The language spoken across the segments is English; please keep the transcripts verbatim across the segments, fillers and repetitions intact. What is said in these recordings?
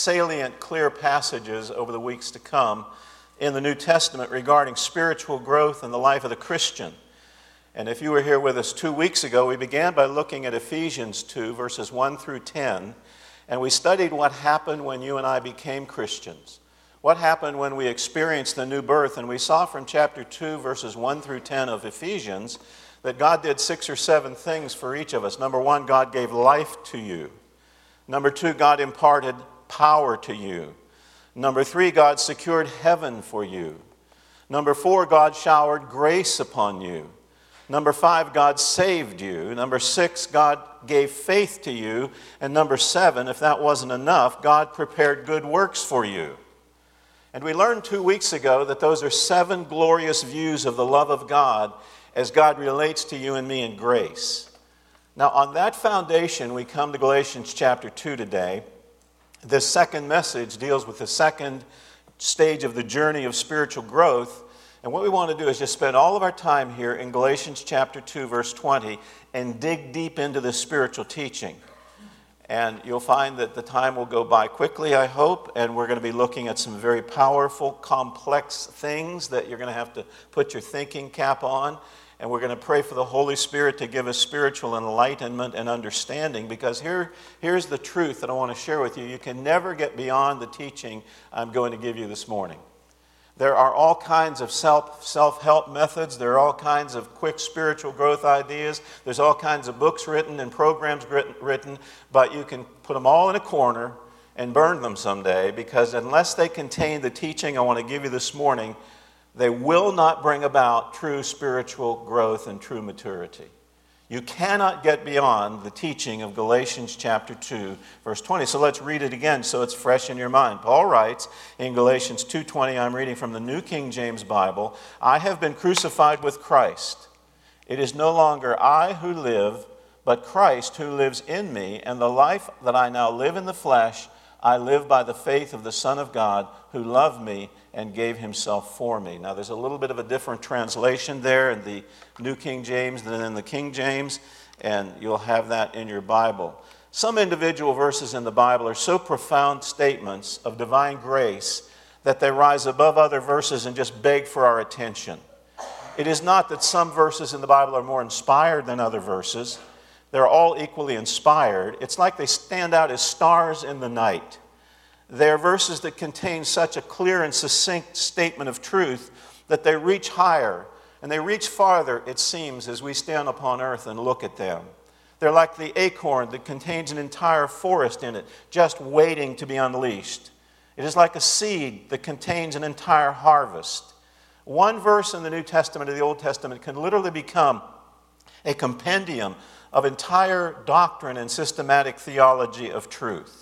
salient, clear passages over the weeks to come in the New Testament regarding spiritual growth in the life of the Christian. And if you were here with us two weeks ago, we began by looking at Ephesians two, verses one through ten, and we studied what happened when you and I became Christians. What happened when we experienced the new birth, and we saw from chapter two, verses one through ten of Ephesians, that God did six or seven things for each of us. Number one, God gave life to you. Number two, God imparted power to you. Number three, God secured heaven for you. Number four, God showered grace upon you. Number five, God saved you. Number six, God gave faith to you. And number seven, if that wasn't enough, God prepared good works for you. And we learned two weeks ago that those are seven glorious views of the love of God as God relates to you and me in grace. Now, on that foundation, we come to Galatians chapter two today. This second message deals with the second stage of the journey of spiritual growth. And what we want to do is just spend all of our time here in Galatians chapter two, verse twenty, and dig deep into this spiritual teaching. And you'll find that the time will go by quickly, I hope, and we're going to be looking at some very powerful, complex things that you're going to have to put your thinking cap on. And we're going to pray for the Holy Spirit to give us spiritual enlightenment and understanding, because here, here's the truth that I want to share with you. You can never get beyond the teaching I'm going to give you this morning. There are all kinds of self, self-help methods. There are all kinds of quick spiritual growth ideas. There's all kinds of books written and programs written, written, but you can put them all in a corner and burn them someday, because unless they contain the teaching I want to give you this morning, they will not bring about true spiritual growth and true maturity. You cannot get beyond the teaching of Galatians chapter two, verse twenty. So let's read it again so it's fresh in your mind. Paul writes in Galatians two twenty, I'm reading from the New King James Bible, I have been crucified with Christ. It is no longer I who live, but Christ who lives in me, and the life that I now live in the flesh, I live by the faith of the Son of God who loved me and gave himself for me. Now, there's a little bit of a different translation there in the New King James than in the King James, and you'll have that in your Bible. Some individual verses in the Bible are so profound statements of divine grace that they rise above other verses and just beg for our attention. It is not that some verses in the Bible are more inspired than other verses. They're all equally inspired. It's like they stand out as stars in the night. They're verses that contain such a clear and succinct statement of truth that they reach higher and they reach farther, it seems, as we stand upon earth and look at them. They're like the acorn that contains an entire forest in it, just waiting to be unleashed. It is like a seed that contains an entire harvest. One verse in the New Testament or the Old Testament can literally become a compendium of entire doctrine and systematic theology of truth.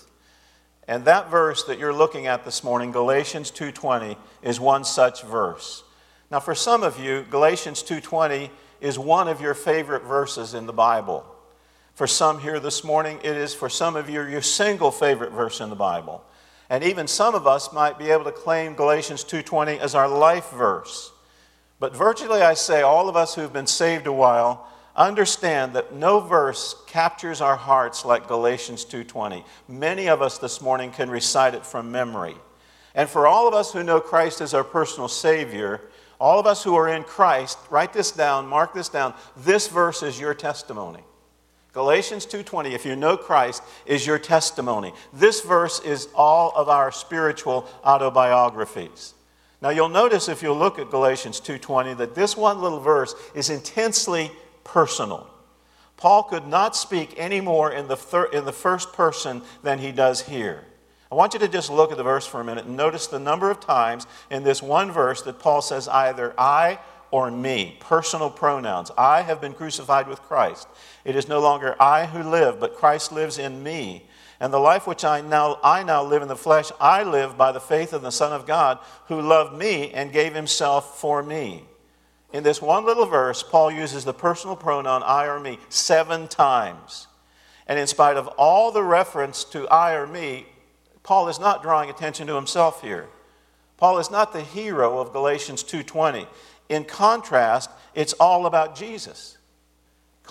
And that verse that you're looking at this morning, Galatians two twenty, is one such verse. Now, for some of you, Galatians two twenty is one of your favorite verses in the Bible. For some here this morning, it is for some of you your single favorite verse in the Bible. And even some of us might be able to claim Galatians two twenty as our life verse. But virtually, I say, all of us who've been saved a while understand that no verse captures our hearts like Galatians two twenty. Many of us this morning can recite it from memory. And for all of us who know Christ as our personal Savior, all of us who are in Christ, write this down, mark this down, this verse is your testimony. Galatians two twenty, if you know Christ, is your testimony. This verse is all of our spiritual autobiographies. Now you'll notice if you look at Galatians two twenty that this one little verse is intensely personal. Paul could not speak any more in the thir- in the first person than he does here. I want you to just look at the verse for a minute and notice the number of times in this one verse that Paul says either I or me, personal pronouns. I have been crucified with Christ. It is no longer I who live, but Christ lives in me. And the life which I now, I now live in the flesh, I live by the faith of the Son of God who loved me and gave himself for me. In this one little verse, Paul uses the personal pronoun I or me seven times. And in spite of all the reference to I or me, Paul is not drawing attention to himself here. Paul is not the hero of Galatians two twenty. In contrast, it's all about Jesus.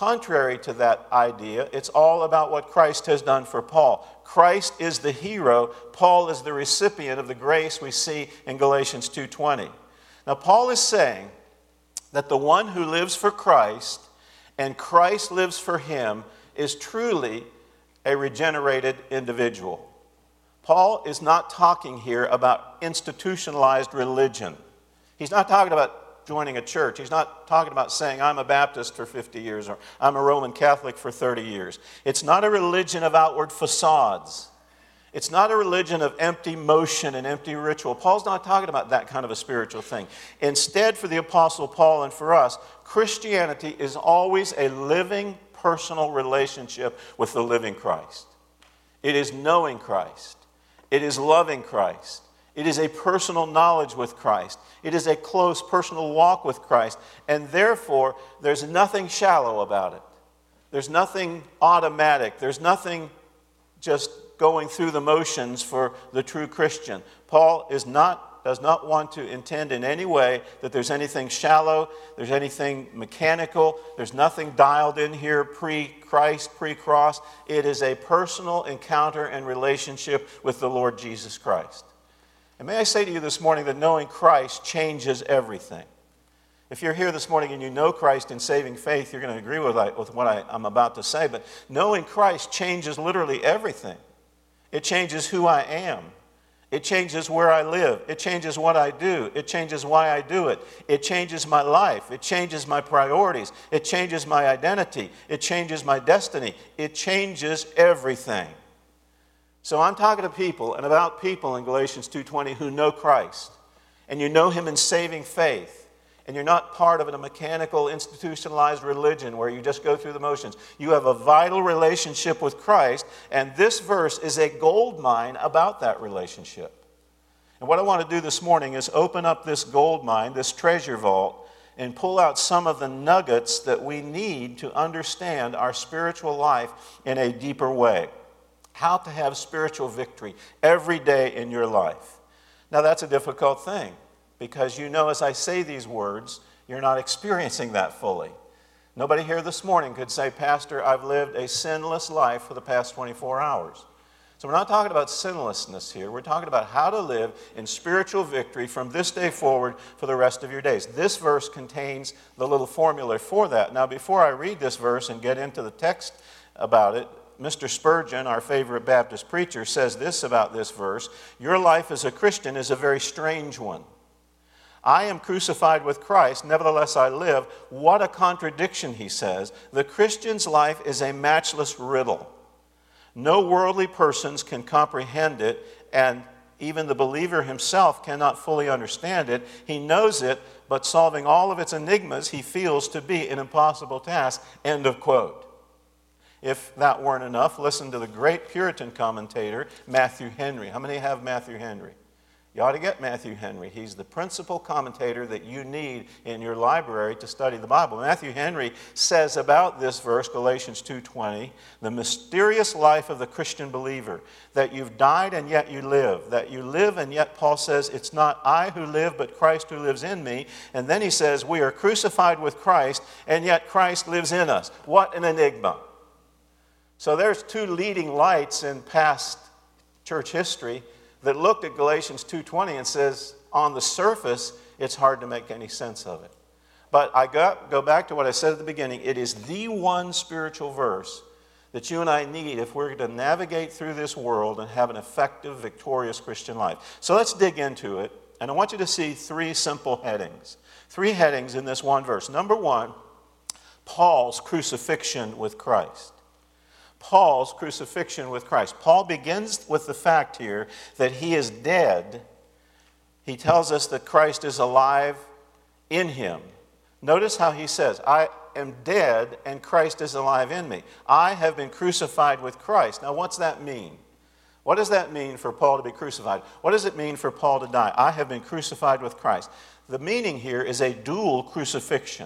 contrary to that idea. It's all about what Christ has done for Paul. Christ is the hero. Paul is the recipient of the grace we see in Galatians two twenty. Now, Paul is saying that the one who lives for Christ and Christ lives for him is truly a regenerated individual. Paul is not talking here about institutionalized religion. He's not talking about joining a church. He's not talking about saying, I'm a Baptist for fifty years or I'm a Roman Catholic for thirty years. It's not a religion of outward facades. It's not a religion of empty motion and empty ritual. Paul's not talking about that kind of a spiritual thing. Instead, for the Apostle Paul and for us, Christianity is always a living, personal relationship with the living Christ. It is knowing Christ. It is loving Christ. It is a personal knowledge with Christ. It is a close personal walk with Christ. And therefore, there's nothing shallow about it. There's nothing automatic. There's nothing just going through the motions for the true Christian. Paul is not, does not want to intend in any way that there's anything shallow, there's anything mechanical, there's nothing dialed in here pre-Christ, pre-cross. It is a personal encounter and relationship with the Lord Jesus Christ. And may I say to you this morning that knowing Christ changes everything. If you're here this morning and you know Christ in saving faith, you're going to agree with, I, with what I, I'm about to say, but knowing Christ changes literally everything. It changes who I am. It changes where I live. It changes what I do. It changes why I do it. It changes my life. It changes my priorities. It changes my identity. It changes my destiny. It changes everything. So I'm talking to people and about people in Galatians two twenty who know Christ, and you know him in saving faith. And you're not part of a mechanical, institutionalized religion where you just go through the motions. You have a vital relationship with Christ, and this verse is a gold mine about that relationship. And what I want to do this morning is open up this gold mine, this treasure vault, and pull out some of the nuggets that we need to understand our spiritual life in a deeper way. How to have spiritual victory every day in your life. Now, that's a difficult thing, because you know as I say these words, you're not experiencing that fully. Nobody here this morning could say, Pastor, I've lived a sinless life for the past twenty-four hours. So we're not talking about sinlessness here. We're talking about how to live in spiritual victory from this day forward for the rest of your days. This verse contains the little formula for that. Now, before I read this verse and get into the text about it, Mister Spurgeon, our favorite Baptist preacher, says this about this verse: your life as a Christian is a very strange one. I am crucified with Christ, nevertheless I live. What a contradiction, he says. The Christian's life is a matchless riddle. No worldly persons can comprehend it, and even the believer himself cannot fully understand it. He knows it, but solving all of its enigmas he feels to be an impossible task. End of quote. If that weren't enough, listen to the great Puritan commentator, Matthew Henry. How many have Matthew Henry? You ought to get Matthew Henry. He's the principal commentator that you need in your library to study the Bible. Matthew Henry says about this verse, Galatians two twenty, the mysterious life of the Christian believer, that you've died and yet you live, that you live and yet, Paul says, it's not I who live, but Christ who lives in me. And then he says, we are crucified with Christ, and yet Christ lives in us. What an enigma. So there's two leading lights in past church history that looked at Galatians two twenty and says, on the surface, it's hard to make any sense of it. But I got, go back to what I said at the beginning. It is the one spiritual verse that you and I need if we're going to navigate through this world and have an effective, victorious Christian life. So let's dig into it. And I want you to see three simple headings. Three headings in this one verse. Number one, Paul's crucifixion with Christ. Paul's crucifixion with Christ. Paul begins with the fact here that he is dead. He tells us that Christ is alive in him. Notice how he says, I am dead and Christ is alive in me. I have been crucified with Christ. Now, what's that mean? What does that mean for Paul to be crucified? What does it mean for Paul to die? I have been crucified with Christ. The meaning here is a dual crucifixion.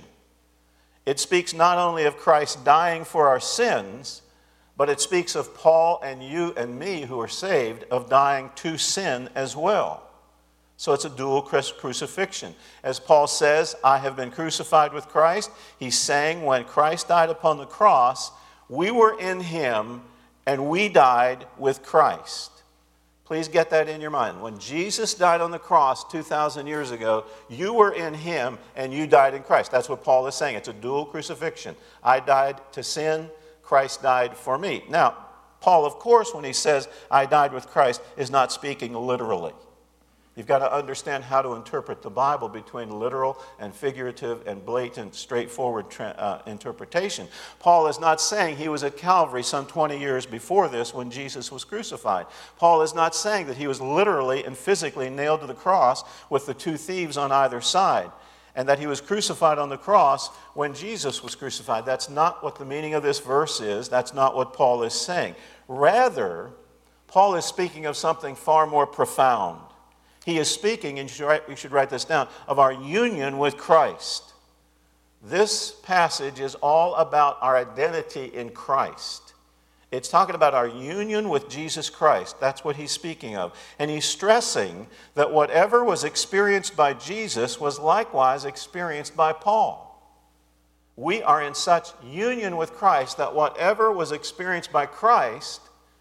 It speaks not only of Christ dying for our sins, but it speaks of Paul and you and me who are saved, of dying to sin as well. So it's a dual crucifixion. As Paul says, I have been crucified with Christ. He's saying when Christ died upon the cross, we were in him and we died with Christ. Please get that in your mind. When Jesus died on the cross two thousand years ago, you were in him and you died in Christ. That's what Paul is saying. It's a dual crucifixion. I died to sin. Christ died for me. Now, Paul, of course, when he says, I died with Christ, is not speaking literally. You've got to understand how to interpret the Bible between literal and figurative and blatant, straightforward tra- uh, interpretation. Paul is not saying he was at Calvary some twenty years before this when Jesus was crucified. Paul is not saying that he was literally and physically nailed to the cross with the two thieves on either side, and that he was crucified on the cross when Jesus was crucified. That's not what the meaning of this verse is. That's not what Paul is saying. Rather, Paul is speaking of something far more profound. He is speaking, and you should, write, you should write this down, of our union with Christ. This passage is all about our identity in Christ. It's talking about our union with Jesus Christ. That's what he's speaking of. And he's stressing that whatever was experienced by Jesus was likewise experienced by Paul. We are in such union with Christ that whatever was experienced by Christ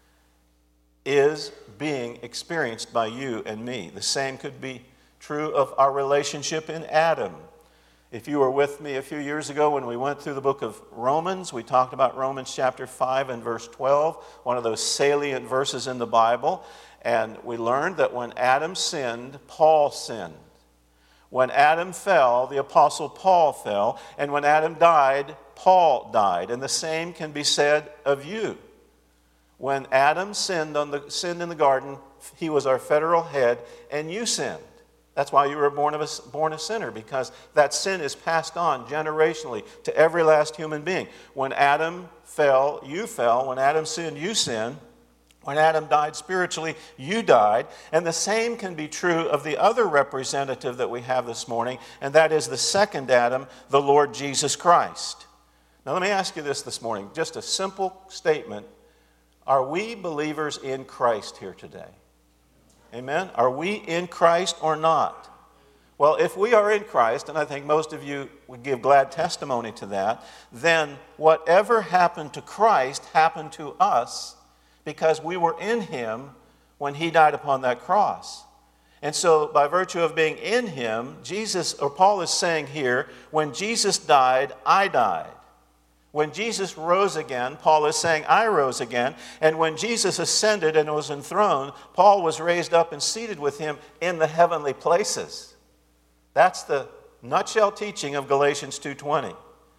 is being experienced by you and me. The same could be true of our relationship in Adam. If you were with me a few years ago when we went through the book of Romans, we talked about Romans chapter five and verse twelve, one of those salient verses in the Bible, and we learned that when Adam sinned, Paul sinned. When Adam fell, the apostle Paul fell, and when Adam died, Paul died. And the same can be said of you. When Adam sinned, on the, sinned in the garden, he was our federal head, and you sinned. That's why you were born, of a, born a sinner, because that sin is passed on generationally to every last human being. When Adam fell, you fell. When Adam sinned, you sinned. When Adam died spiritually, you died. And the same can be true of the other representative that we have this morning, and that is the second Adam, the Lord Jesus Christ. Now let me ask you this this morning, just a simple statement. Are we believers in Christ here today? Amen? Are we in Christ or not? Well, if we are in Christ, and I think most of you would give glad testimony to that, then whatever happened to Christ happened to us because we were in him when he died upon that cross. And so by virtue of being in him, Jesus, or Paul is saying here, when Jesus died, I died. When Jesus rose again, Paul is saying, I rose again. And when Jesus ascended and was enthroned, Paul was raised up and seated with him in the heavenly places. That's the nutshell teaching of Galatians two twenty.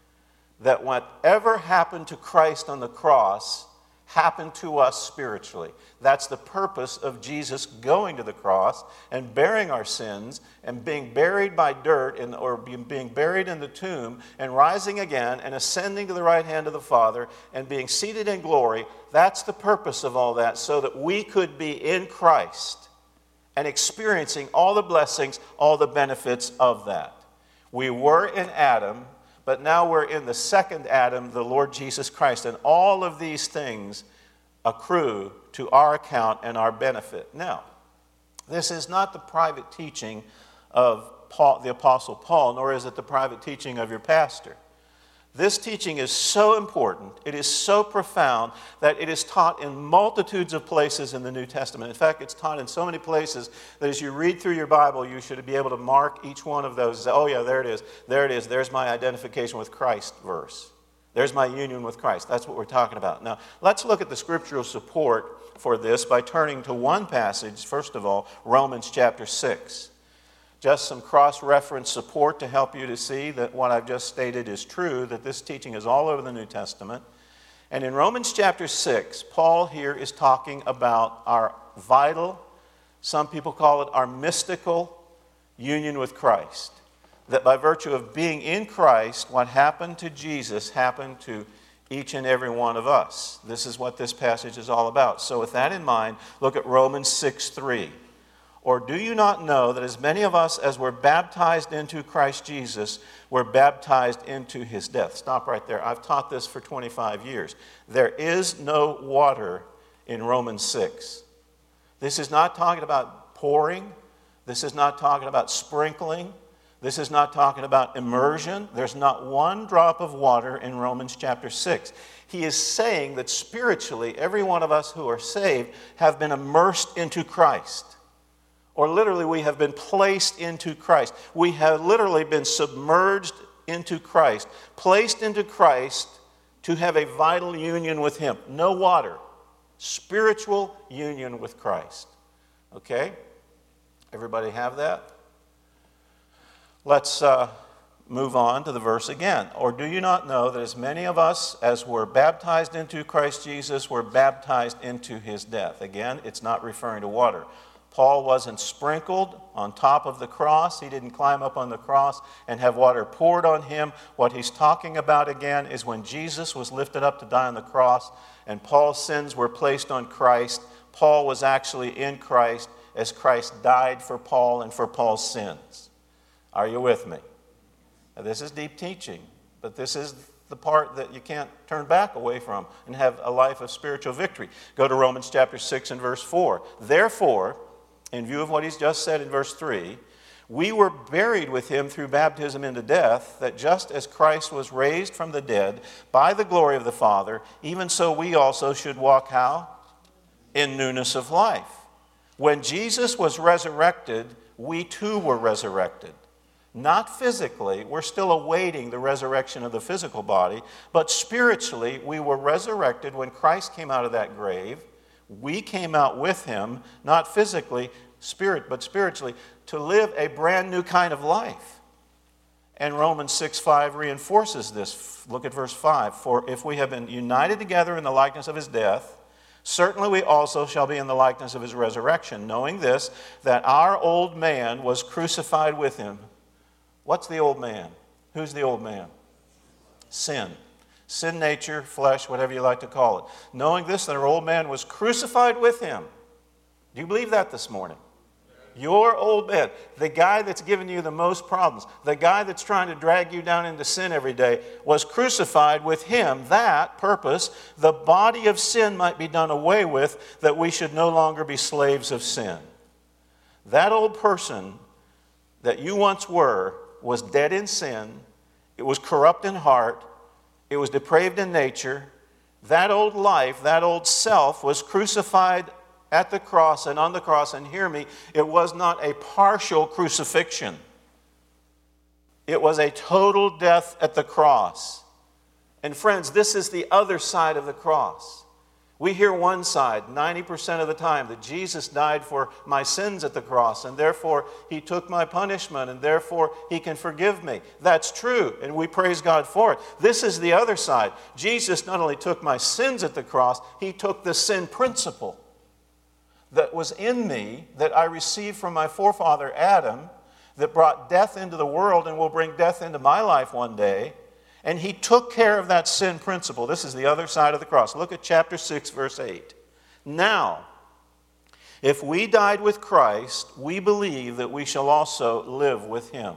That whatever happened to Christ on the cross happened to us spiritually. That's the purpose of Jesus going to the cross and bearing our sins and being buried by dirt in, or being buried in the tomb and rising again and ascending to the right hand of the Father and being seated in glory. That's the purpose of all that, so that we could be in Christ and experiencing all the blessings, all the benefits of that. We were in Adam, but now we're in the second Adam, the Lord Jesus Christ. And all of these things accrue to our account and our benefit. Now, this is not the private teaching of Paul, the Apostle Paul, nor is it the private teaching of your pastor. This teaching is so important, it is so profound, that it is taught in multitudes of places in the New Testament. In fact, it's taught in so many places that as you read through your Bible, you should be able to mark each one of those and say, oh yeah, there it is, there it is, there's my identification with Christ verse. There's my union with Christ. That's what we're talking about. Now, let's look at the scriptural support for this by turning to one passage, first of all, Romans chapter six. Just some cross-reference support to help you to see that what I've just stated is true, that this teaching is all over the New Testament. And in Romans chapter six, Paul here is talking about our vital, some people call it our mystical union with Christ. That by virtue of being in Christ, what happened to Jesus happened to each and every one of us. This is what this passage is all about. So with that in mind, look at Romans six three. Or do you not know that as many of us as were baptized into Christ Jesus were baptized into his death? Stop right there. I've taught this for twenty-five years. There is no water in Romans six. This is not talking about pouring. This is not talking about sprinkling. This is not talking about immersion. There's not one drop of water in Romans chapter six. He is saying that spiritually, every one of us who are saved have been immersed into Christ. Or literally, we have been placed into Christ. We have literally been submerged into Christ, placed into Christ to have a vital union with Him. No water. Spiritual union with Christ. Okay? Everybody have that? Let's uh, move on to the verse again. Or do you not know that as many of us as were baptized into Christ Jesus were baptized into His death? Again, it's not referring to water. Paul wasn't sprinkled on top of the cross. He didn't climb up on the cross and have water poured on him. What he's talking about again is when Jesus was lifted up to die on the cross and Paul's sins were placed on Christ. Paul was actually in Christ as Christ died for Paul and for Paul's sins. Are you with me? Now, this is deep teaching, but this is the part that you can't turn back away from and have a life of spiritual victory. Go to Romans chapter six and verse four. Therefore, in view of what he's just said in verse three, we were buried with him through baptism into death, that just as Christ was raised from the dead by the glory of the Father, even so we also should walk how? In newness of life. When Jesus was resurrected, we too were resurrected. Not physically, we're still awaiting the resurrection of the physical body, but spiritually, we were resurrected when Christ came out of that grave. We came out with him, not physically, spirit, but spiritually, to live a brand new kind of life. And Romans six five reinforces this. Look at verse five. For if we have been united together in the likeness of his death, certainly we also shall be in the likeness of his resurrection, knowing this, that our old man was crucified with him. What's the old man? Who's the old man? Sin. Sin nature, flesh, whatever you like to call it. Knowing this, that our old man was crucified with him. Do you believe that this morning? Your old man, the guy that's giving you the most problems, the guy that's trying to drag you down into sin every day, was crucified with him. That purpose, the body of sin might be done away with, that we should no longer be slaves of sin. That old person that you once were was dead in sin. It was corrupt in heart. It was depraved in nature. That old life, that old self was crucified at the cross and on the cross. And hear me, it was not a partial crucifixion. It was a total death at the cross. And friends, this is the other side of the cross. We hear one side ninety percent of the time, that Jesus died for my sins at the cross, and therefore he took my punishment, and therefore he can forgive me. That's true, and we praise God for it. This is the other side. Jesus not only took my sins at the cross, he took the sin principle that was in me, that I received from my forefather Adam, that brought death into the world and will bring death into my life one day. And he took care of that sin principle. This is the other side of the cross. Look at chapter six, verse eight. Now, if we died with Christ, we believe that we shall also live with him.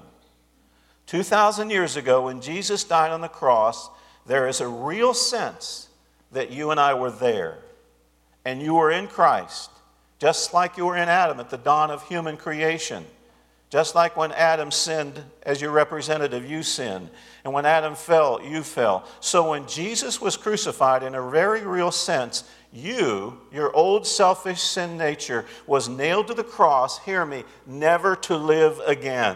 Two thousand years ago, when Jesus died on the cross, there is a real sense that you and I were there. And you were in Christ, just like you were in Adam at the dawn of human creation. Just like when Adam sinned as your representative, you sinned. And when Adam fell, you fell. So when Jesus was crucified, in a very real sense, you, your old selfish sin nature, was nailed to the cross, hear me, never to live again.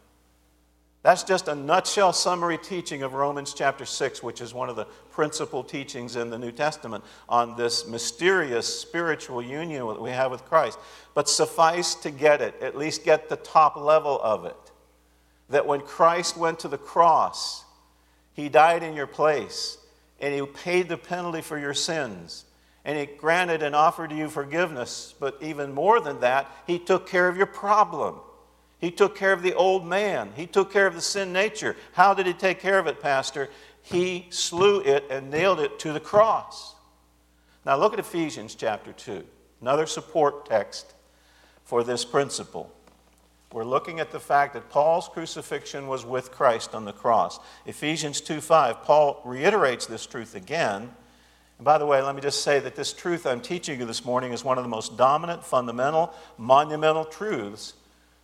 That's just a nutshell summary teaching of Romans chapter six, which is one of the principal teachings in the New Testament on this mysterious spiritual union that we have with Christ. But suffice to get it, at least get the top level of it, that when Christ went to the cross, he died in your place, and he paid the penalty for your sins, and he granted and offered you forgiveness. But even more than that, he took care of your problem. He took care of the old man. He took care of the sin nature. How did he take care of it, Pastor? He slew it and nailed it to the cross. Now look at Ephesians chapter two, another support text for this principle. We're looking at the fact that Paul's crucifixion was with Christ on the cross. Ephesians two five, Paul reiterates this truth again. And by the way, let me just say that this truth I'm teaching you this morning is one of the most dominant, fundamental, monumental truths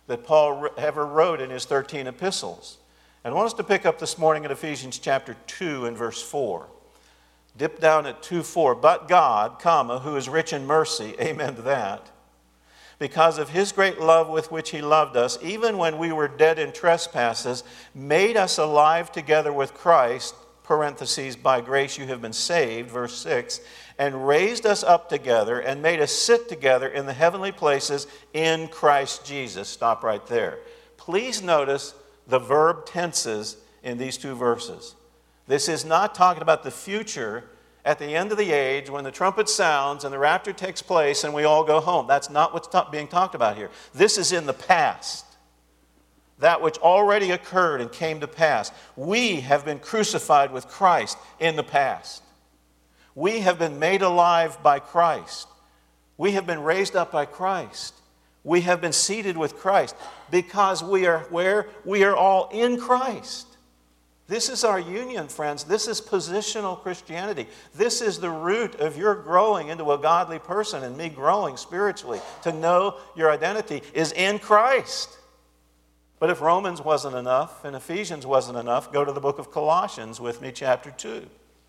that Paul ever wrote in his thirteen epistles. And I want us to pick up this morning at Ephesians chapter two and verse four. Dip down at two four. But God, comma, who is rich in mercy, amen to that, because of his great love with which he loved us, even when we were dead in trespasses, made us alive together with Christ, parentheses, by grace you have been saved, verse six, and raised us up together and made us sit together in the heavenly places in Christ Jesus. Stop right there. Please notice the verb tenses in these two verses. This is not talking about the future at the end of the age when the trumpet sounds and the rapture takes place and we all go home. That's not what's ta- being talked about here. This is in the past. That which already occurred and came to pass. We have been crucified with Christ in the past. We have been made alive by Christ. We have been raised up by Christ. We have been seated with Christ because we are where? We are all in Christ. This is our union, friends. This is positional Christianity. This is the root of your growing into a godly person and me growing spiritually. To know your identity is in Christ. But if Romans wasn't enough and Ephesians wasn't enough, go to the book of Colossians with me, chapter two.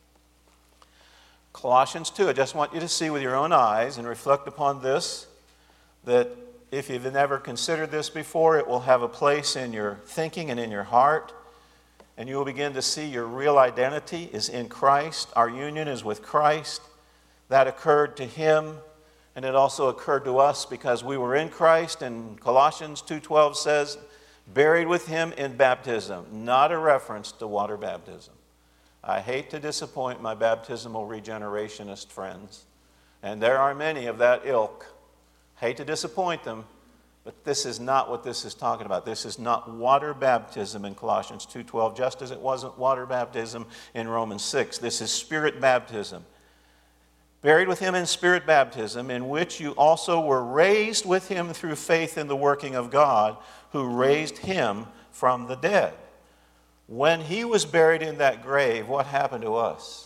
Colossians two, I just want you to see with your own eyes and reflect upon this, that if you've never considered this before, it will have a place in your thinking and in your heart, and you will begin to see your real identity is in Christ. Our union is with Christ. That occurred to him, and it also occurred to us because we were in Christ, and Colossians two twelve says, buried with him in baptism, not a reference to water baptism. I hate to disappoint my baptismal regenerationist friends, and there are many of that ilk. Hate to disappoint them, but this is not what this is talking about. This is not water baptism in Colossians two twelve, just as it wasn't water baptism in Romans six. This is spirit baptism. Buried with him in spirit baptism, in which you also were raised with him through faith in the working of God, who raised him from the dead. When he was buried in that grave, what happened to us?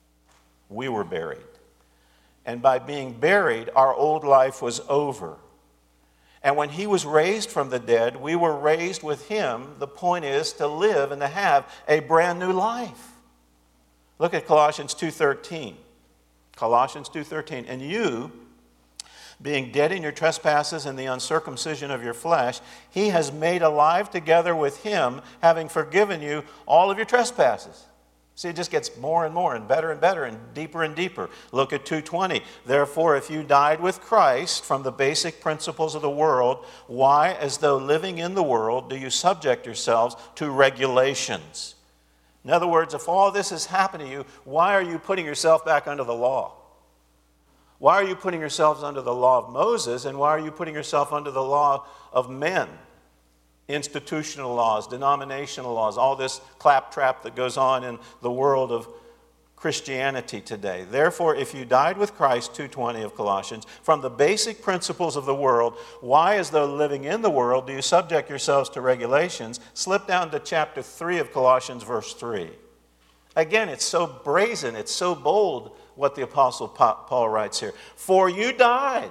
We were buried. And by being buried, our old life was over. And when he was raised from the dead, we were raised with him. The point is to live and to have a brand new life. Look at Colossians two thirteen. Colossians two thirteen. And you, being dead in your trespasses and the uncircumcision of your flesh, he has made alive together with him, having forgiven you all of your trespasses. See, it just gets more and more and better and better and deeper and deeper. Look at two twenty. Therefore, if you died with Christ from the basic principles of the world, why, as though living in the world, do you subject yourselves to regulations? In other words, if all this has happened to you, why are you putting yourself back under the law? Why are you putting yourselves under the law of Moses, and why are you putting yourself under the law of men? Institutional laws, denominational laws, all this claptrap that goes on in the world of Christianity today. Therefore, if you died with Christ, two twenty of Colossians, from the basic principles of the world, why, as though living in the world, do you subject yourselves to regulations? Slip down to chapter three of Colossians, verse three. Again, it's so brazen, it's so bold what the Apostle Paul writes here. For you died.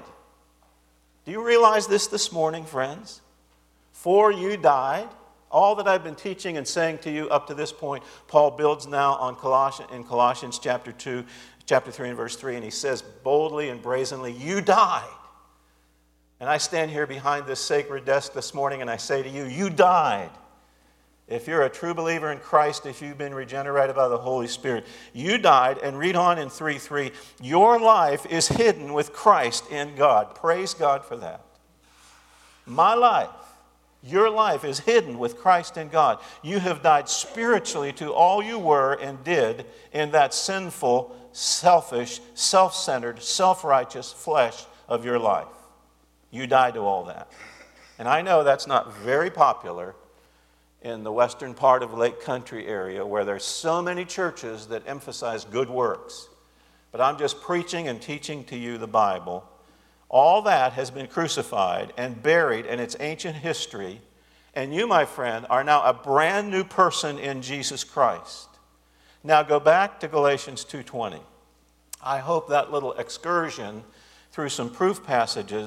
Do you realize this this morning, friends? For you died. All that I've been teaching and saying to you up to this point, Paul builds now on Colossians, in Colossians chapter two, chapter three and verse three, and he says boldly and brazenly, you died. And I stand here behind this sacred desk this morning and I say to you, you died. If you're a true believer in Christ, if you've been regenerated by the Holy Spirit, you died. And read on in three three, your life is hidden with Christ in God. Praise God for that. My life, your life is hidden with Christ in God. You have died spiritually to all you were and did in that sinful, selfish, self-centered, self-righteous flesh of your life. You died to all that. And I know that's not very popular in the western part of Lake Country area where there's so many churches that emphasize good works. But I'm just preaching and teaching to you the Bible. All that has been crucified and buried in its ancient history, and you, my friend, are now a brand new person in Jesus Christ. Now go back to Galatians two twenty. I hope that little excursion through some proof passages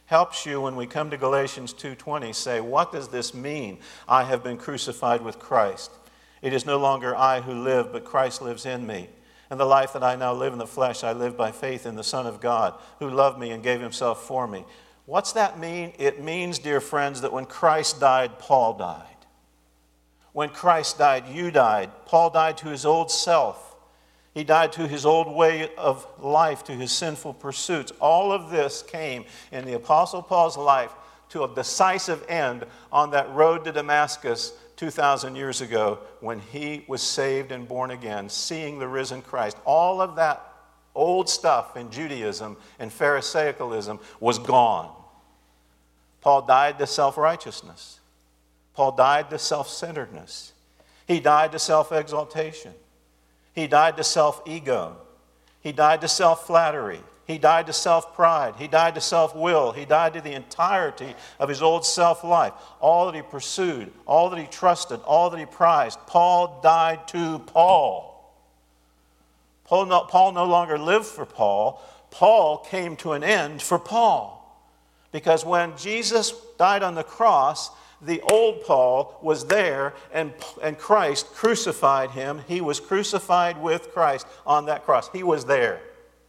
helps you when we come to Galatians two twenty say, what does this mean? I have been crucified with Christ. It is no longer I who live, but Christ lives in me. And the life that I now live in the flesh, I live by faith in the Son of God, who loved me and gave himself for me. What's that mean? It means, dear friends, that when Christ died, Paul died. When Christ died, you died. Paul died to his old self. He died to his old way of life, to his sinful pursuits. All of this came in the Apostle Paul's life to a decisive end on that road to Damascus two thousand years ago when he was saved and born again, seeing the risen Christ. All of that old stuff in Judaism and Pharisaicalism was gone. Paul died to self-righteousness. Paul died to self-centeredness. He died to self-exaltation. He died to self-ego. He died to self-flattery. He died to self-pride. He died to self-will. He died to the entirety of his old self-life. All that he pursued, all that he trusted, all that he prized. Paul died to Paul. Paul no, Paul no longer lived for Paul. Paul came to an end for Paul. Because when Jesus died on the cross, the old Paul was there, and, and Christ crucified him. He was crucified with Christ on that cross. He was there.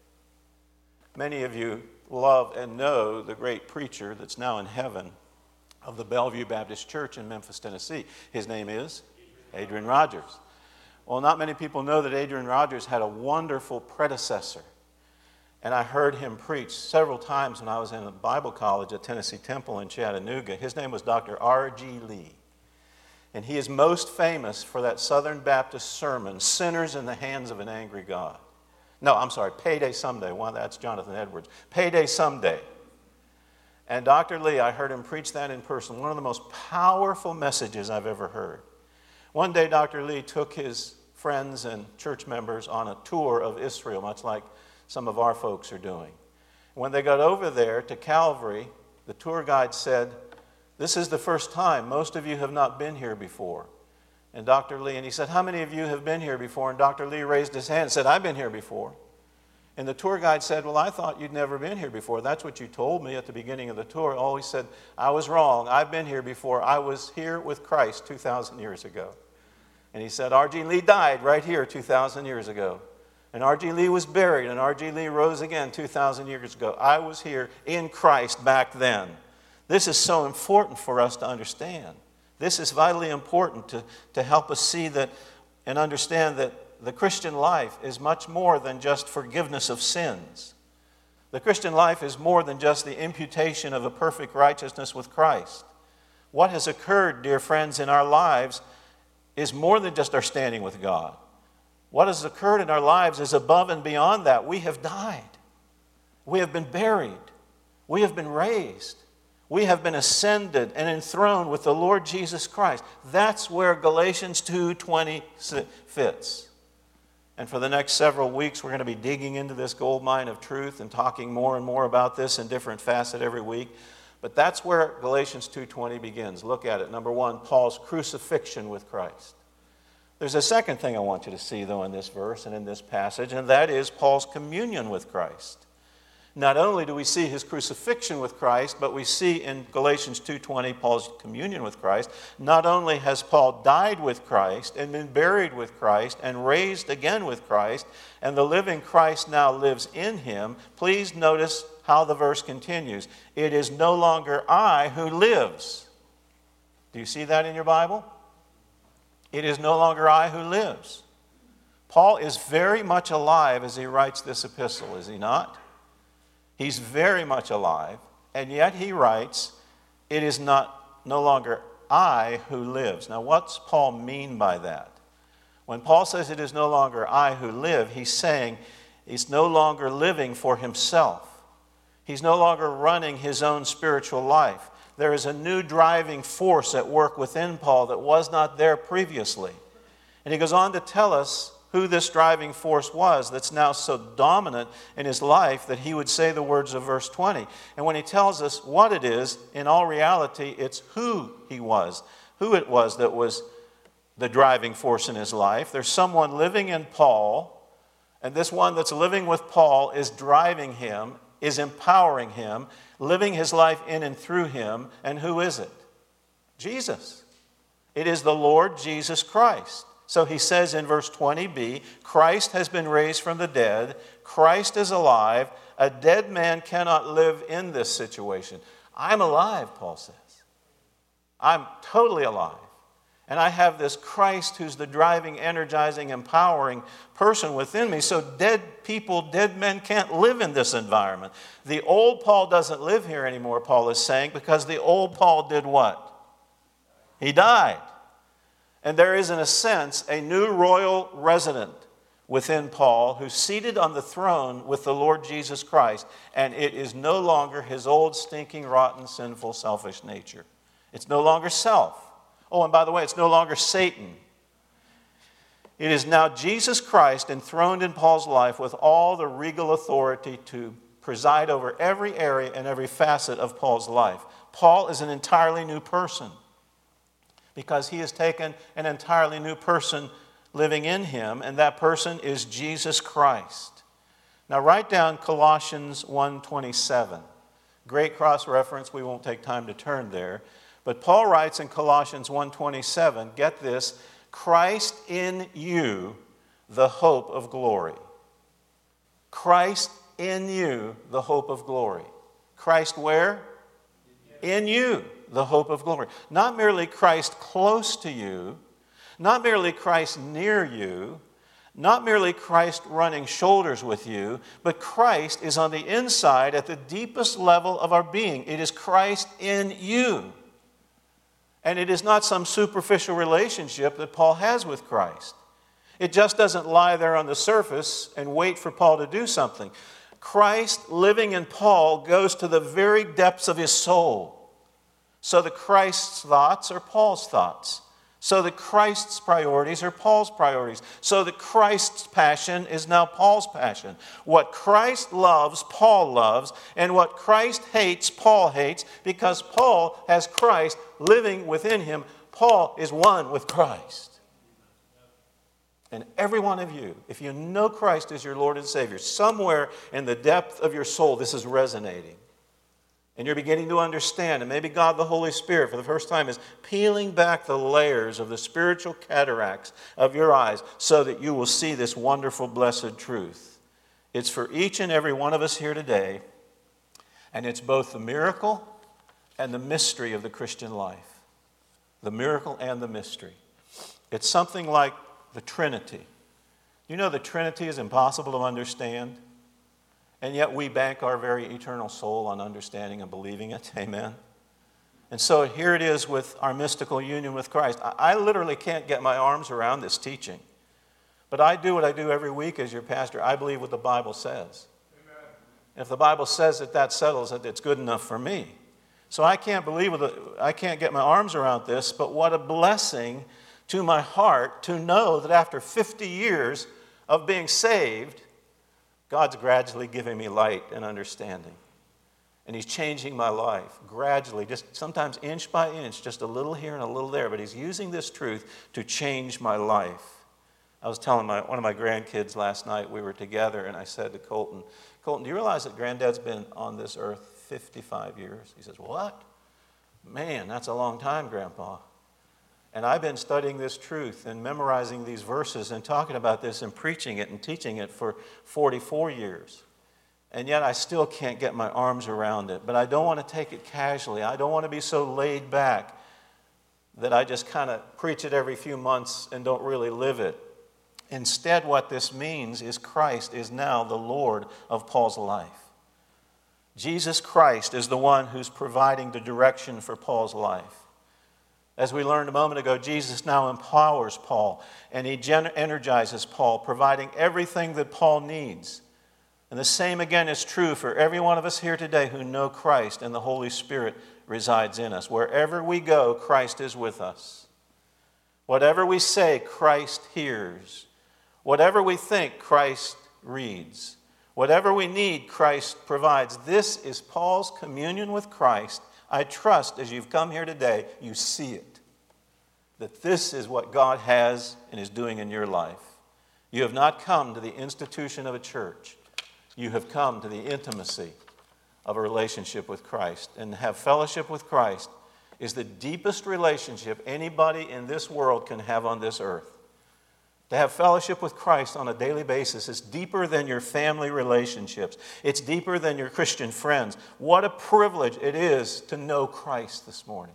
Many of you love and know the great preacher that's now in heaven of the Bellevue Baptist Church in Memphis, Tennessee. His name is Adrian Rogers. Well, not many people know that Adrian Rogers had a wonderful predecessor. And I heard him preach several times when I was in a Bible college at Tennessee Temple in Chattanooga. His name was Doctor R G Lee. And he is most famous for that Southern Baptist sermon, Sinners in the Hands of an Angry God. No, I'm sorry, Payday Someday. Well, that's Jonathan Edwards. Payday Someday. And Doctor Lee, I heard him preach that in person. One of the most powerful messages I've ever heard. One day, Doctor Lee took his friends and church members on a tour of Israel, much like some of our folks are doing. When they got over there to Calvary, the tour guide said, "This is the first time. Most of you have not been here before." And Doctor Lee, and he said, "How many of you have been here before?" And Doctor Lee raised his hand and said, "I've been here before." And the tour guide said, "Well, I thought you'd never been here before. That's what you told me at the beginning of the tour." Oh, he said, "I was wrong. I've been here before. I was here with Christ two thousand years ago." And he said, R G Lee died right here two thousand years ago. And R G Lee was buried, and R G Lee rose again two thousand years ago. I was here in Christ back then. This is so important for us to understand. This is vitally important to, to help us see that and understand that the Christian life is much more than just forgiveness of sins. The Christian life is more than just the imputation of a perfect righteousness with Christ. What has occurred, dear friends, in our lives is more than just our standing with God. What has occurred in our lives is above and beyond that. We have died. We have been buried. We have been raised. We have been ascended and enthroned with the Lord Jesus Christ. That's where Galatians two twenty fits. And for the next several weeks, we're going to be digging into this gold mine of truth and talking more and more about this in different facets every week. But that's where Galatians two twenty begins. Look at it. Number one, Paul's crucifixion with Christ. There's a second thing I want you to see, though, in this verse and in this passage, and that is Paul's communion with Christ. Not only do we see his crucifixion with Christ, but we see in Galatians two twenty Paul's communion with Christ. Not only has Paul died with Christ and been buried with Christ and raised again with Christ, and the living Christ now lives in him, please notice how the verse continues. It is no longer I who lives. Do you see that in your Bible? It is no longer I who lives. Paul is very much alive as he writes this epistle, is he not? He's very much alive, and yet he writes, it is not no longer I who lives. Now, what's Paul mean by that? When Paul says it is no longer I who live, he's saying he's no longer living for himself. He's no longer running his own spiritual life. There is a new driving force at work within Paul that was not there previously. And he goes on to tell us who this driving force was that's now so dominant in his life that he would say the words of verse twenty. And when he tells us what it is, in all reality, it's who he was, who it was that was the driving force in his life. There's someone living in Paul, and this one that's living with Paul is driving him, is empowering him, living his life in and through him. And who is it? Jesus. It is the Lord Jesus Christ. So he says in verse twenty b, Christ has been raised from the dead. Christ is alive. A dead man cannot live in this situation. I'm alive, Paul says. I'm totally alive. And I have this Christ who's the driving, energizing, empowering person within me. So dead people, dead men can't live in this environment. The old Paul doesn't live here anymore, Paul is saying, because the old Paul did what? He died. And there is, in a sense, a new royal resident within Paul who's seated on the throne with the Lord Jesus Christ. And it is no longer his old, stinking, rotten, sinful, selfish nature. It's no longer self. Oh, and by the way, it's no longer Satan. It is now Jesus Christ enthroned in Paul's life with all the regal authority to preside over every area and every facet of Paul's life. Paul is an entirely new person because he has taken an entirely new person living in him, and that person is Jesus Christ. Now write down Colossians one twenty-seven. Great cross-reference. We won't take time to turn there. But Paul writes in Colossians one twenty-seven, get this, Christ in you, the hope of glory. Christ in you, the hope of glory. Christ where? In you, the hope of glory. Not merely Christ close to you, not merely Christ near you, not merely Christ running shoulders with you, but Christ is on the inside at the deepest level of our being. It is Christ in you. And it is not some superficial relationship that Paul has with Christ. It just doesn't lie there on the surface and wait for Paul to do something. Christ living in Paul goes to the very depths of his soul. So that Christ's thoughts are Paul's thoughts. So that Christ's priorities are Paul's priorities. So that Christ's passion is now Paul's passion. What Christ loves, Paul loves. And what Christ hates, Paul hates. Because Paul has Christ living within him. Paul is one with Christ. And every one of you, if you know Christ as your Lord and Savior, somewhere in the depth of your soul, this is resonating. And you're beginning to understand, and maybe God the Holy Spirit for the first time is peeling back the layers of the spiritual cataracts of your eyes so that you will see this wonderful, blessed truth. It's for each and every one of us here today, and it's both the miracle and the mystery of the Christian life. The miracle and the mystery. It's something like the Trinity. You know the Trinity is impossible to understand. And yet we bank our very eternal soul on understanding and believing it. Amen. And so here it is with our mystical union with Christ. I, I literally can't get my arms around this teaching. But I do what I do every week as your pastor. I believe what the Bible says. Amen. If the Bible says that that settles it, it's good enough for me. So I can't believe it. I can't get my arms around this, but what a blessing to my heart to know that after fifty years of being saved, God's gradually giving me light and understanding. And he's changing my life gradually, just sometimes inch by inch, just a little here and a little there. But he's using this truth to change my life. I was telling my, one of my grandkids last night, we were together, and I said to Colton, Colton, do you realize that Granddad's been on this earth fifty-five years? He says, what? Man, that's a long time, Grandpa. And I've been studying this truth and memorizing these verses and talking about this and preaching it and teaching it for forty-four years. And yet I still can't get my arms around it. But I don't want to take it casually. I don't want to be so laid back that I just kind of preach it every few months and don't really live it. Instead, what this means is Christ is now the Lord of Paul's life. Jesus Christ is the one who's providing the direction for Paul's life. As we learned a moment ago, Jesus now empowers Paul, and he gen- energizes Paul, providing everything that Paul needs. And the same again is true for every one of us here today who know Christ and the Holy Spirit resides in us. Wherever we go, Christ is with us. Whatever we say, Christ hears. Whatever we think, Christ reads. Whatever we need, Christ provides. This is Paul's communion with Christ. I trust as you've come here today, you see it. That this is what God has and is doing in your life. You have not come to the institution of a church. You have come to the intimacy of a relationship with Christ. And to have fellowship with Christ is the deepest relationship anybody in this world can have on this earth. To have fellowship with Christ on a daily basis is deeper than your family relationships. It's deeper than your Christian friends. What a privilege it is to know Christ this morning.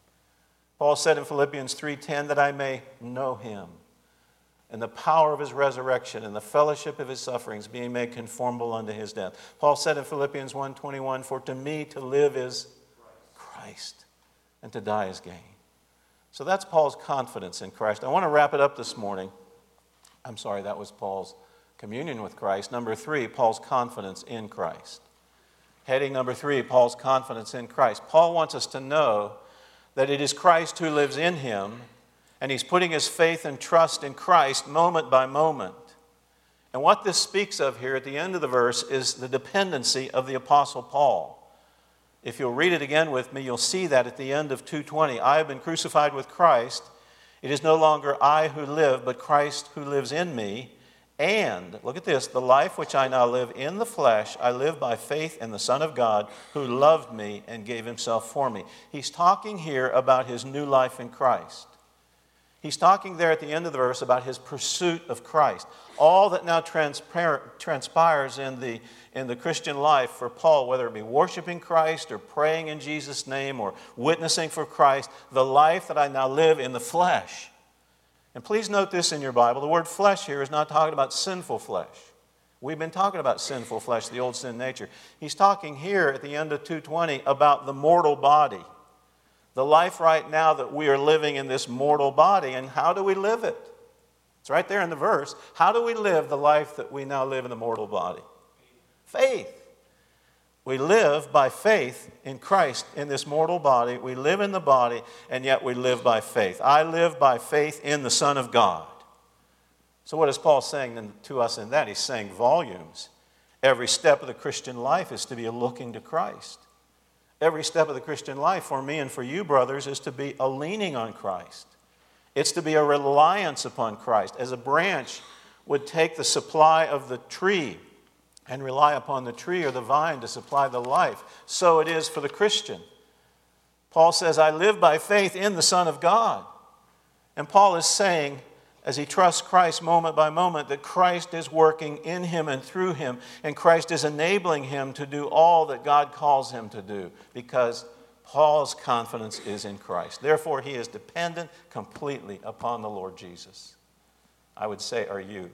Paul said in Philippians three ten that I may know him and the power of his resurrection and the fellowship of his sufferings, being made conformable unto his death. Paul said in Philippians one twenty-one, for to me to live is Christ, and to die is gain. So that's Paul's confidence in Christ. I want to wrap it up this morning. I'm sorry, that was Paul's communion with Christ. Number three, Paul's confidence in Christ. Heading number three, Paul's confidence in Christ. Paul wants us to know that it is Christ who lives in him, and he's putting his faith and trust in Christ moment by moment. And what this speaks of here at the end of the verse is the dependency of the Apostle Paul. If you'll read it again with me, you'll see that at the end of two twenty. I have been crucified with Christ. It is no longer I who live, but Christ who lives in me. And, look at this, the life which I now live in the flesh, I live by faith in the Son of God who loved me and gave himself for me. He's talking here about his new life in Christ. He's talking there at the end of the verse about his pursuit of Christ. All that now transpir- transpires in the, in the Christian life for Paul, whether it be worshiping Christ or praying in Jesus' name or witnessing for Christ, the life that I now live in the flesh. And please note this in your Bible. The word flesh here is not talking about sinful flesh. We've been talking about sinful flesh, the old sin nature. He's talking here at the end of two twenty about the mortal body. The life right now that we are living in this mortal body, and how do we live it? It's right there in the verse. How do we live the life that we now live in the mortal body? Faith. We live by faith in Christ in this mortal body. We live in the body, and yet we live by faith. I live by faith in the Son of God. So what is Paul saying to us in that? He's saying volumes. Every step of the Christian life is to be a looking to Christ. Every step of the Christian life for me and for you, brothers, is to be a leaning on Christ. It's to be a reliance upon Christ. As a branch would take the supply of the tree and rely upon the tree or the vine to supply the life, so it is for the Christian. Paul says, I live by faith in the Son of God. And Paul is saying, as he trusts Christ moment by moment, that Christ is working in him and through him, and Christ is enabling him to do all that God calls him to do, because Paul's confidence is in Christ. Therefore, he is dependent completely upon the Lord Jesus. I would say, are you?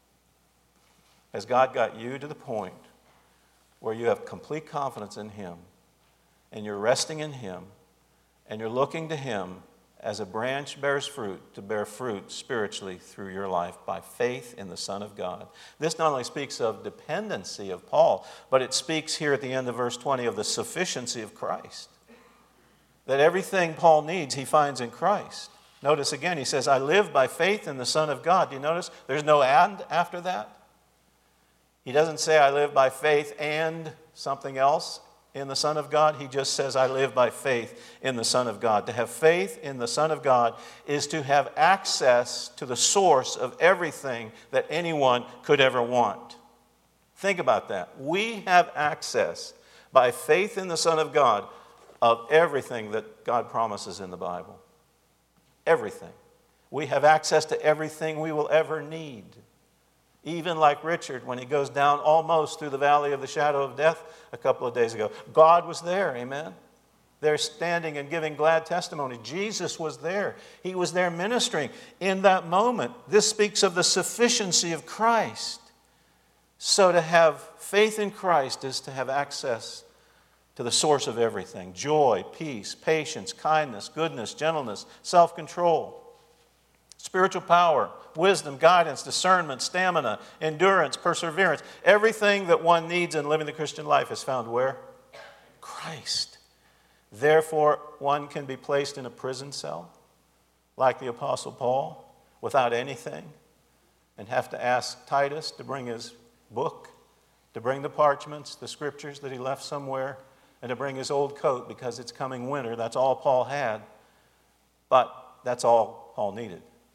Has God got you to the point where you have complete confidence in him, and you're resting in him, and you're looking to him as a branch bears fruit, to bear fruit spiritually through your life by faith in the Son of God? This not only speaks of dependency of Paul, but it speaks here at the end of verse twenty of the sufficiency of Christ. That everything Paul needs, he finds in Christ. Notice again, he says, I live by faith in the Son of God. Do you notice there's no and after that? He doesn't say, I live by faith and something else in the Son of God. He just says, I live by faith in the Son of God. To have faith in the Son of God is to have access to the source of everything that anyone could ever want. Think about that. We have access by faith in the Son of God of everything that God promises in the Bible. Everything. We have access to everything we will ever need. Even like Richard, when he goes down almost through the valley of the shadow of death a couple of days ago. God was there, amen? They're standing and giving glad testimony. Jesus was there. He was there ministering in that moment. This speaks of the sufficiency of Christ. So to have faith in Christ is to have access to the source of everything. Joy, peace, patience, kindness, goodness, gentleness, self-control, spiritual power, wisdom, guidance, discernment, stamina, endurance, perseverance. Everything that one needs in living the Christian life is found where? Christ. Therefore, one can be placed in a prison cell, like the Apostle Paul, without anything, and have to ask Titus to bring his book, to bring the parchments, the scriptures that he left somewhere, and to bring his old coat because it's coming winter. That's all Paul had. But that's all Paul needed,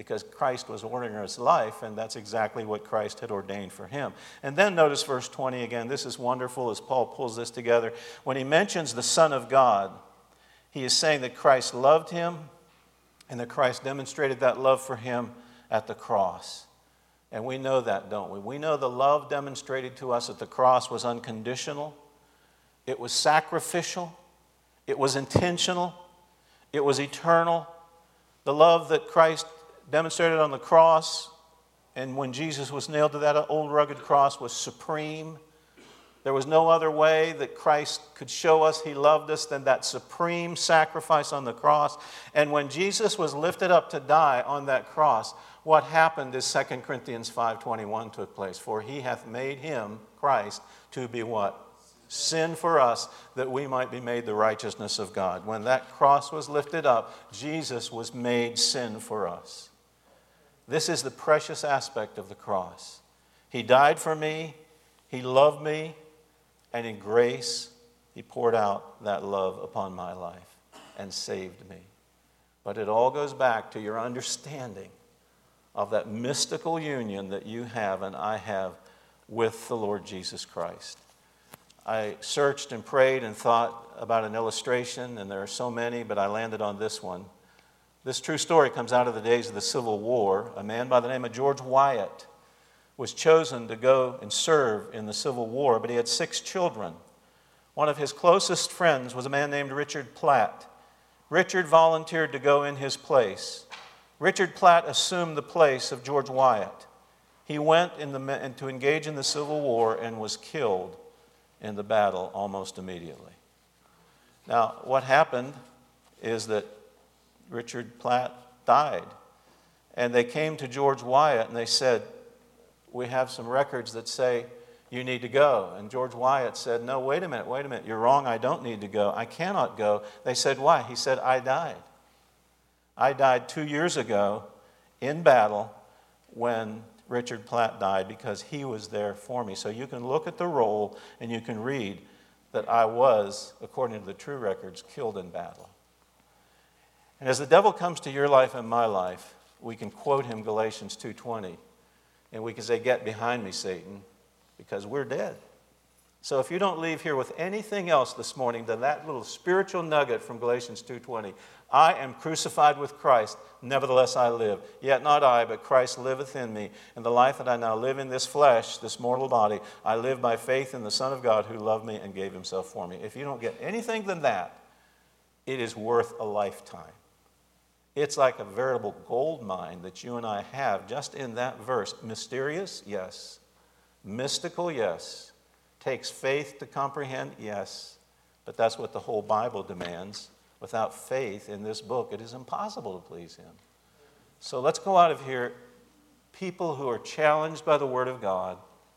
because Christ was ordering his life, and that's exactly what Christ had ordained for him. And then notice verse twenty again. This is wonderful as Paul pulls this together. When he mentions the Son of God, he is saying that Christ loved him and that Christ demonstrated that love for him at the cross. And we know that, don't we? We know the love demonstrated to us at the cross was unconditional. It was sacrificial. It was intentional. It was eternal. The love that Christ demonstrated on the cross and when Jesus was nailed to that old rugged cross was supreme. There was no other way that Christ could show us he loved us than that supreme sacrifice on the cross. And when Jesus was lifted up to die on that cross, what happened is Second Corinthians five twenty-one took place. For he hath made him, Christ, to be what? Sin for us, that we might be made the righteousness of God. When that cross was lifted up, Jesus was made sin for us. This is the precious aspect of the cross. He died for me, he loved me, and in grace, he poured out that love upon my life and saved me. But it all goes back to your understanding of that mystical union that you have and I have with the Lord Jesus Christ. I searched and prayed and thought about an illustration, and there are so many, but I landed on this one. This true story comes out of the days of the Civil War. A man by the name of George Wyatt was chosen to go and serve in the Civil War, but he had six children. One of his closest friends was a man named Richard Platt. Richard volunteered to go in his place. Richard Platt assumed the place of George Wyatt. He went in the, in, to engage in the Civil War and was killed in the battle almost immediately. Now, what happened is that Richard Platt died. And they came to George Wyatt and they said, we have some records that say you need to go. And George Wyatt said, no, wait a minute, wait a minute. You're wrong. I don't need to go. I cannot go. They said, why? He said, I died. I died two years ago in battle when Richard Platt died because he was there for me. So you can look at the roll and you can read that I was, according to the true records, killed in battle. And as the devil comes to your life and my life, we can quote him Galatians two twenty. And we can say, get behind me, Satan, because we're dead. So if you don't leave here with anything else this morning than that little spiritual nugget from Galatians two twenty, I am crucified with Christ, nevertheless I live. Yet not I, but Christ liveth in me. And the life that I now live in this flesh, this mortal body, I live by faith in the Son of God who loved me and gave himself for me. If you don't get anything than that, it is worth a lifetime. It's like a veritable gold mine that you and I have just in that verse. Mysterious? Yes. Mystical? Yes. Takes faith to comprehend? Yes. But that's what the whole Bible demands. Without faith in this book, it is impossible to please him. So let's go out of here, people who are challenged by the Word of God,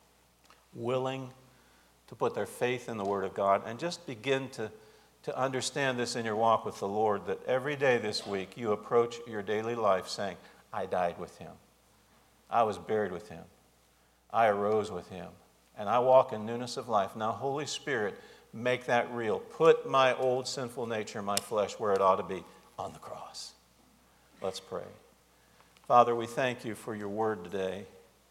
willing to put their faith in the Word of God, and just begin to to understand this in your walk with the Lord, that every day this week you approach your daily life saying, I died with him. I was buried with him. I arose with him. And I walk in newness of life. Now, Holy Spirit, make that real. Put my old sinful nature, my flesh, where it ought to be, on the cross. Let's pray. Father, we thank you for your word today.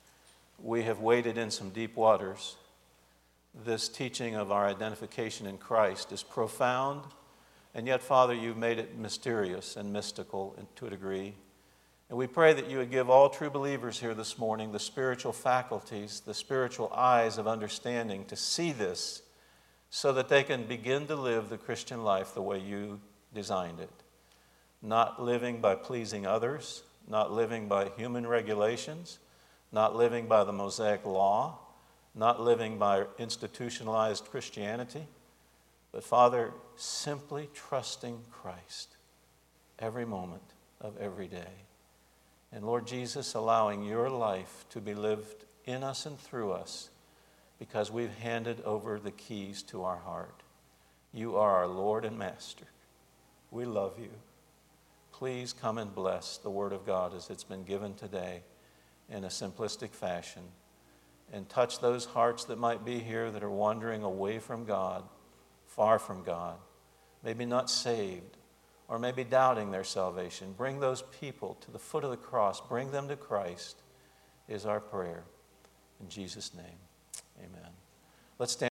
We have waded in some deep waters. This teaching of our identification in Christ is profound, and yet, Father, you've made it mysterious and mystical to a degree. And we pray that you would give all true believers here this morning the spiritual faculties, the spiritual eyes of understanding to see this so that they can begin to live the Christian life the way you designed it. Not living by pleasing others, not living by human regulations, not living by the Mosaic law, not living by institutionalized Christianity, but, Father, simply trusting Christ every moment of every day. And, Lord Jesus, allowing your life to be lived in us and through us because we've handed over the keys to our heart. You are our Lord and Master. We love you. Please come and bless the Word of God as it's been given today in a simplistic fashion. And touch those hearts that might be here that are wandering away from God, far from God, maybe not saved, or maybe doubting their salvation. Bring those people to the foot of the cross. Bring them to Christ is our prayer. In Jesus' name, amen. Let's stand.